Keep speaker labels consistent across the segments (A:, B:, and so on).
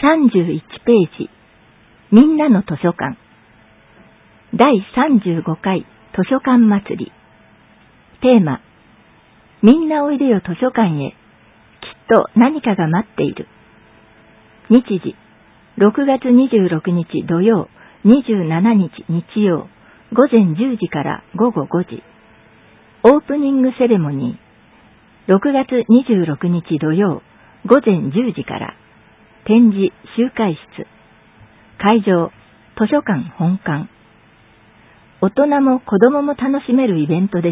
A: 31ページ、みんなの図書館。第35回図書館祭り。テーマ、みんなおいでよ図書館へ。きっと何かが待っている。日時、6月26日土曜、27日日曜、午前10時から午後5時。オープニングセレモニー、6月26日土曜、午前10時から。展示集会室。会場、図書館本館。大人も子供も楽しめるイベントです。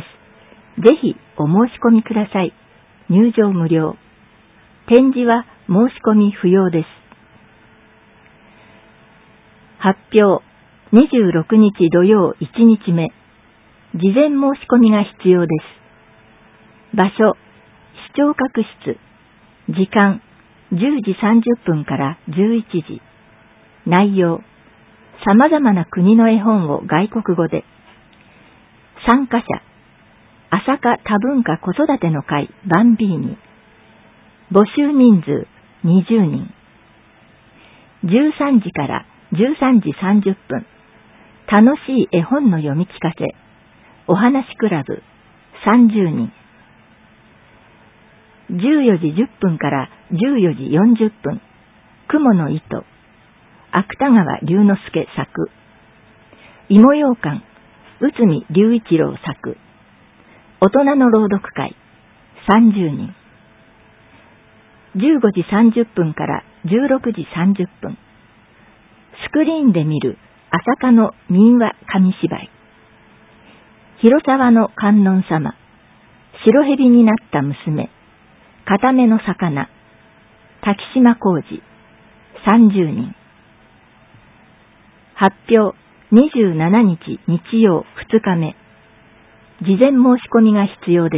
A: ぜひお申し込みください。入場無料。展示は申し込み不要です。発表、26日土曜1日目。事前申し込みが必要です。場所、視聴覚室。時間、10時30分から11時。内容、様々な国の絵本を外国語で。参加者、朝霞多文化子育ての会バンビーニ。募集人数20人。13時から13時30分。楽しい絵本の読み聞かせ。お話クラブ30人。14時10分から14時40分。雲の糸。芥川龍之介作。芋ようかん。内海龍一郎作。大人の朗読会30人。15時30分から16時30分。スクリーンで見る朝霞の民話紙芝居。広沢の観音様。白蛇になった娘。片目の魚。滝島浩二。30人。発表、27日日曜2日目。事前申し込みが必要です。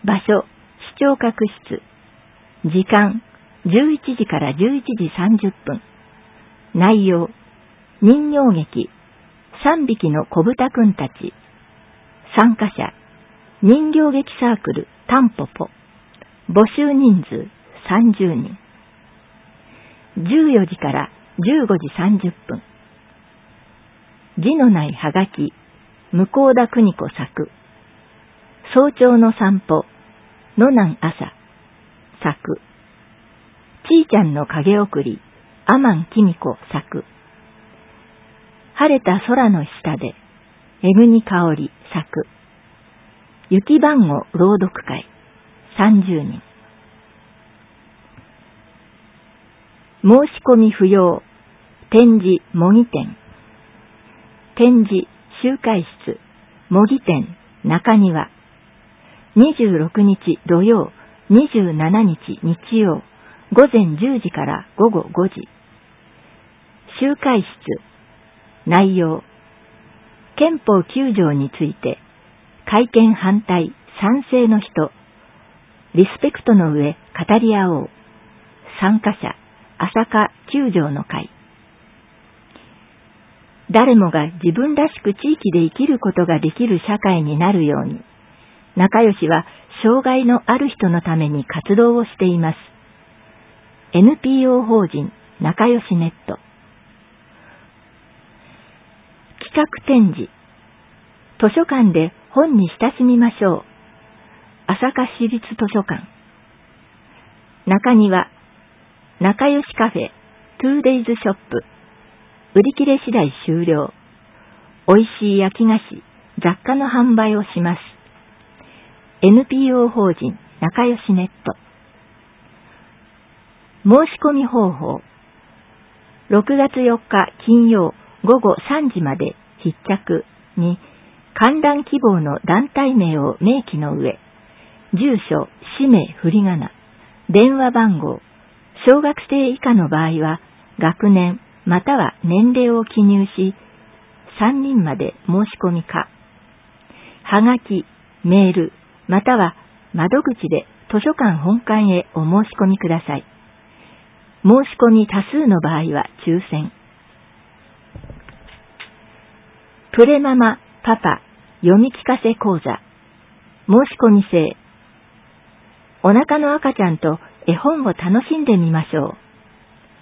A: 場所、視聴覚室。時間、11時から11時30分。内容、人形劇、3匹の小豚くんたち。参加者、人形劇サークルタンポポ。募集人数30人。14時から15時30分。字のないはがき、向田邦子作。早朝の散歩、野南朝作。ちーちゃんの影送り、阿満紀美子作。晴れた空の下で、江国香織作。雪番号朗読会30人。申し込み不要。展示模擬店。展示集会室模擬店中庭。26日土曜、27日日曜、午前10時から午後5時。集会室。内容、憲法9条について改憲反対賛成の人、リスペクトの上語り合おう。参加者、朝霞9条の会。誰もが自分らしく地域で生きることができる社会になるように、仲良しは障害のある人のために活動をしています。NPO 法人仲良しネット。企画展示。図書館で本に親しみましょう。朝霞市立図書館。中庭。仲良しカフェ 2days ショップ。売り切れ次第終了。おいしい焼き菓子、雑貨の販売をします。NPO 法人仲良しネット。申し込み方法。6月4日金曜午後3時まで必着に観覧希望の団体名を明記の上、住所、氏名、振り仮名、電話番号、小学生以下の場合は学年または年齢を記入し、3人まで申し込みか、はがき、メール、または窓口で図書館本館へお申し込みください。申し込み多数の場合は抽選。プレママ、パパ、読み聞かせ講座。申し込み制。お腹の赤ちゃんと絵本を楽しんでみましょう。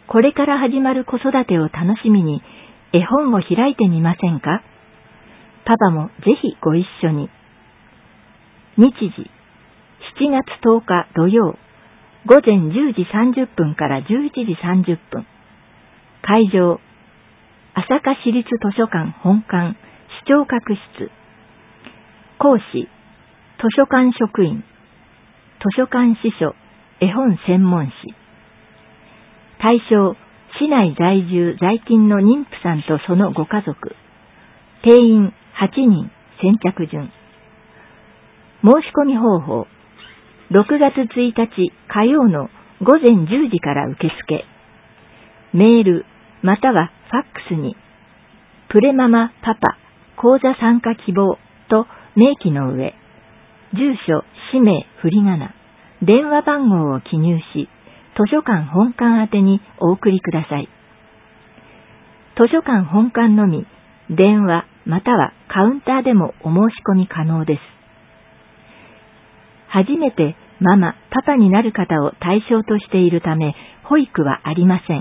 A: これから始まる子育てを楽しみに絵本を開いてみませんか？パパもぜひご一緒に。日時、7月10日土曜、午前10時30分から11時30分。会場、朝霞市立図書館本館視聴覚室。講師、図書館職員、図書館司書、絵本専門誌。対象、市内在住在勤の妊婦さんとそのご家族。定員8人、先着順。申し込み方法、6月1日火曜の午前10時から受付。メールまたはファックスに、プレママパパ講座参加希望と明記の上、住所、氏名、振り仮名、電話番号を記入し、図書館本館宛てにお送りください。図書館本館のみ、電話またはカウンターでもお申し込み可能です。初めてママ、パパになる方を対象としているため、保育はありません。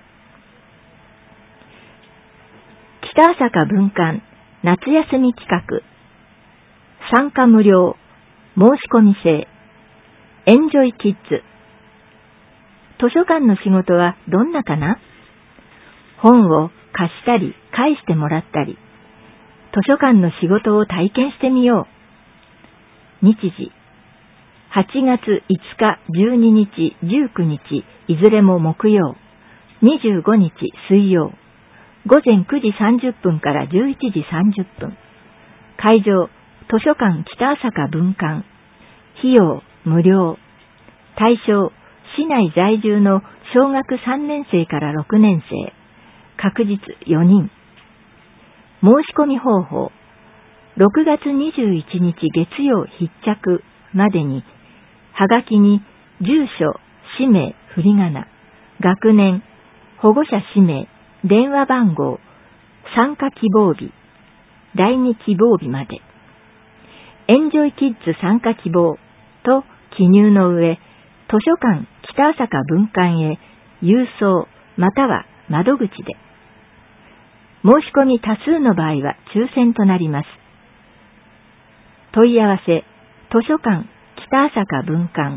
A: 北朝霞文館夏休み企画、参加無料、申し込み制、エンジョイキッズ。図書館の仕事はどんなかな？本を貸したり返してもらったり、図書館の仕事を体験してみよう。日時、8月5日、12日、19日、いずれも木曜、25日水曜、午前9時30分から11時30分。会場、図書館北朝霞文館。費用、無料。対象、市内在住の小学3年生から6年生。確実4人。申し込み方法、6月21日月曜必着までに、はがきに住所、氏名、振り仮名、学年、保護者氏名、電話番号、参加希望日、第2希望日まで。エンジョイキッズ参加希望と記入の上、図書館北朝霞文館へ郵送または窓口で。申し込み多数の場合は抽選となります。問い合わせ、図書館北朝霞文館。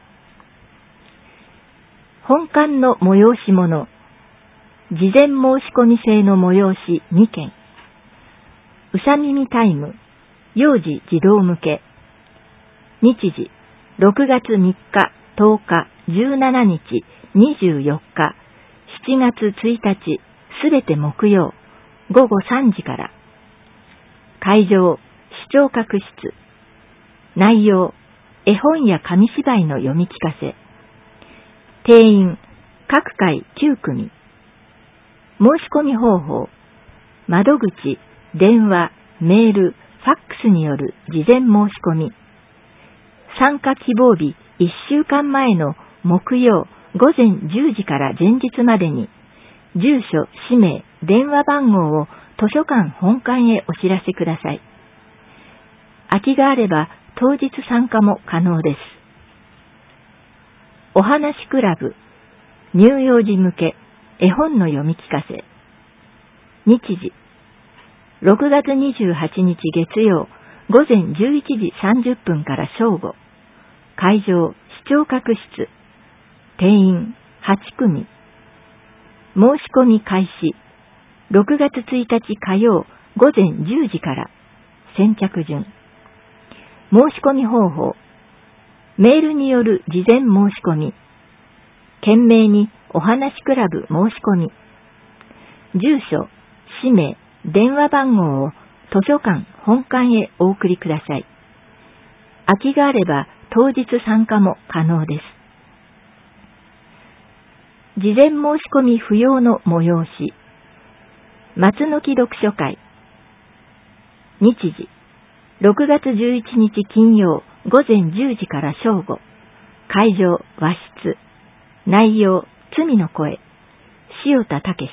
A: 本館の催し物、事前申し込み制の催し2件。うさ耳タイム、幼児児童向け。日時、6月3日、10日、17日、24日、7月1日、すべて木曜、午後3時から。会場、視聴覚室。内容、絵本や紙芝居の読み聞かせ。定員、各回9組。申し込み方法、窓口、電話、メール、ファックスによる事前申し込み。参加希望日1週間前の木曜午前10時から前日までに、住所、氏名、電話番号を図書館本館へお知らせください。空きがあれば当日参加も可能です。おはなしクラブ、乳幼児向け、絵本の読み聞かせ。日時、6月28日月曜、午前11時30分から正午。会場、視聴覚室。定員、8組。申し込み開始。6月1日火曜、午前10時から。先着順。申し込み方法。メールによる事前申し込み。懸命におはなしクラブ申し込み。住所、氏名、電話番号を図書館本館へお送りください。空きがあれば当日参加も可能です。事前申し込み不要の催し。松の木読書会。日時、6月11日金曜午前10時から正午。会場、和室。内容、罪の声。塩田武。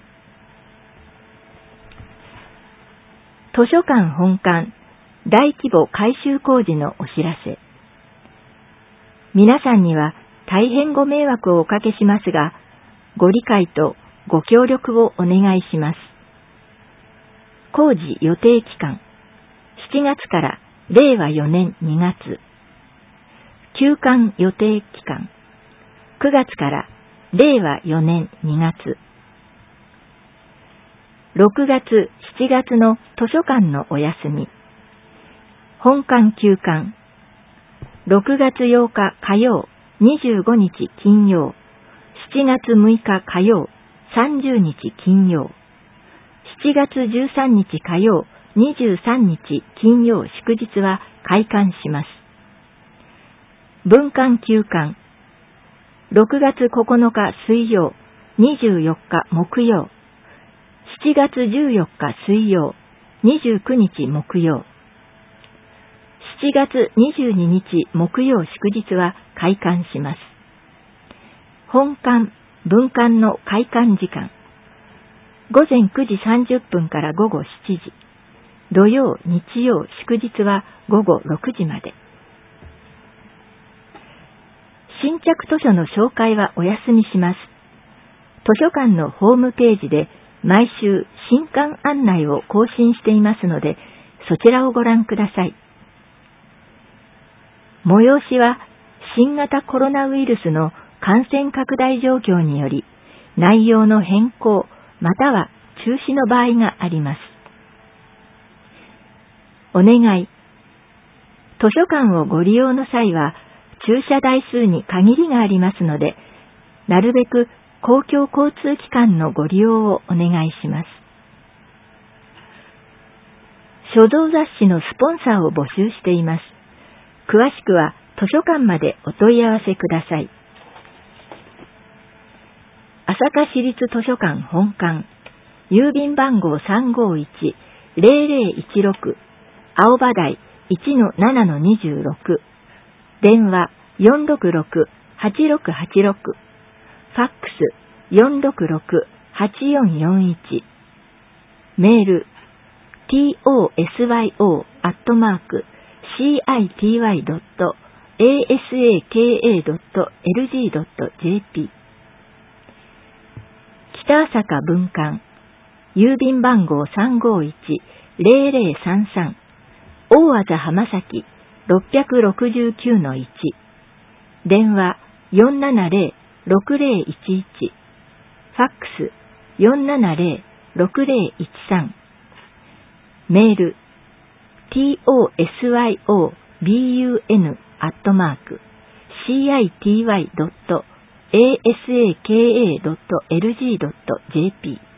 A: 図書館本館大規模改修工事のお知らせ。皆さんには大変ご迷惑をおかけしますが、 ご理解とご協力をお願いします。工事予定期間、7月から令和4年2月。休館予定期間、9月から令和4年2月。6月、7月の図書館のお休み。本館休館。6月8日火曜、25日金曜。7月6日火曜、30日金曜。7月13日火曜、23日金曜祝日は開館します。分館休館。6月9日水曜、24日木曜。7月14日水曜、29日木曜。7月22日木曜祝日は開館します。本館、分館の開館時間。午前9時30分から午後7時。土曜、日曜、祝日は午後6時まで。新着図書の紹介はお休みします。図書館のホームページで毎週新刊案内を更新していますので、そちらをご覧ください。催しは新型コロナウイルスの感染拡大状況により内容の変更または中止の場合があります。お願い。図書館をご利用の際は駐車台数に限りがありますので、なるべく公共交通機関のご利用をお願いします。書道雑誌のスポンサーを募集しています。詳しくは図書館までお問い合わせください。朝霞市立図書館本館、郵便番号351-0016、青葉台 1-7-26、電話466-8686、ファックス466-8441、メール tosyo.city.asaka.lg.jp 北朝霞分館、郵便番号351-0033、大字浜崎 669-1、電話470-6011、ファックス470-6013、メール tosyo.bun@city.asaka.lg.jp